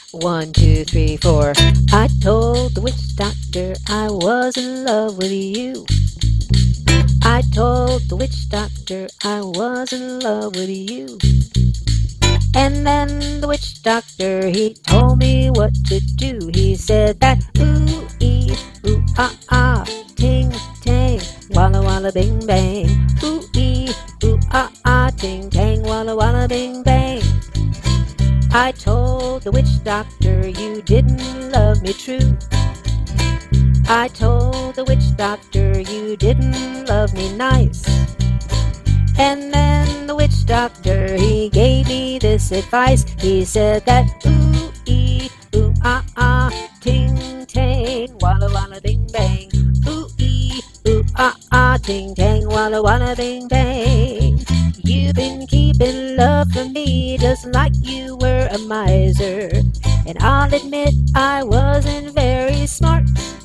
One, two, three, four. I told the witch doctor I was in love with you. I told the witch doctor I was in love with you. And then the witch doctor, he told me what to do. He said that ooh, ee, ooh, ah, ah, ting, tang, walla, walla, bing, bang. Ooh, ee, ooh, ah, ah, ting, tang, walla, walla, bing, bang. I told the witch doctor you didn't love me true. I told the witch doctor you didn't love me nice. And then the witch doctor, he gave me this advice. He said that ooh, ee, ooh, ah, ah, ting, tang, walla, walla, bing, bang. Ooh, ee, ooh, ah, ah, ting, tang, walla, walla, bing, bang. You've been keeping love from me just like you were a miser. And I'll admit I wasn't very smart.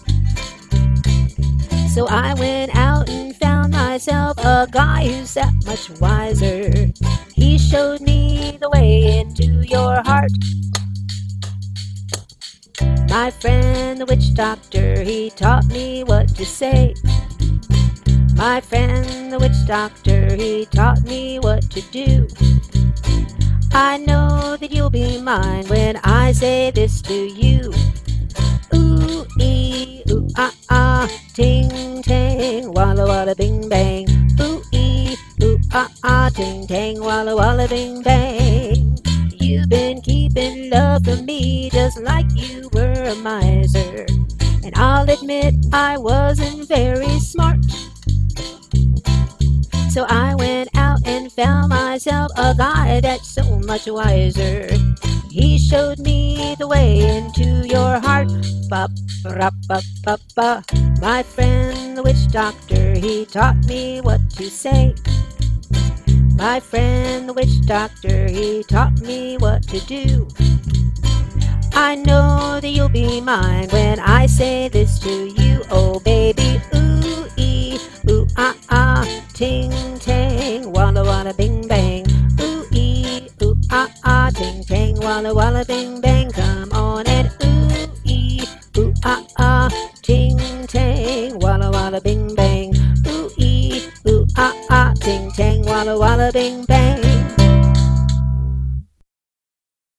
So I went out and found myself a guy who's that much wiser. He showed me the way into your heart. My friend the witch doctor, he taught me what to say. My friend the witch doctor, he taught me what to do. I know that you'll be mine when I say this to you. Ooh, ee, ooh, ah, ah, ting, tang, walla, walla, bing, bang. Ooh, ee, ooh, ah, ah, ting, tang, walla, walla, bing, bang. You've been keeping love from me just like you were a miser. And I'll admit I wasn't very smart. So I went out and found myself a guy that's so much wiser. He showed me the way into your heart. Ba, ba, ba, ba, ba. My friend the witch doctor, he taught me what to say. My friend the witch doctor, he taught me what to do. I know that you'll be mine when I say this to you. Oh baby, ooh, ee, ooh, ah, ah, ting, tang, walla, walla, bing, bang. Ooh, ee, ooh, ah, ah, ting, tang, walla, walla, bing, bang. Come on and ooh, ee, ooh, ah, ah, ting, tang, walla, walla, bing, bang. Ooh, ee, ooh, ah, ah, ting, tang, walla, walla, bing, bang.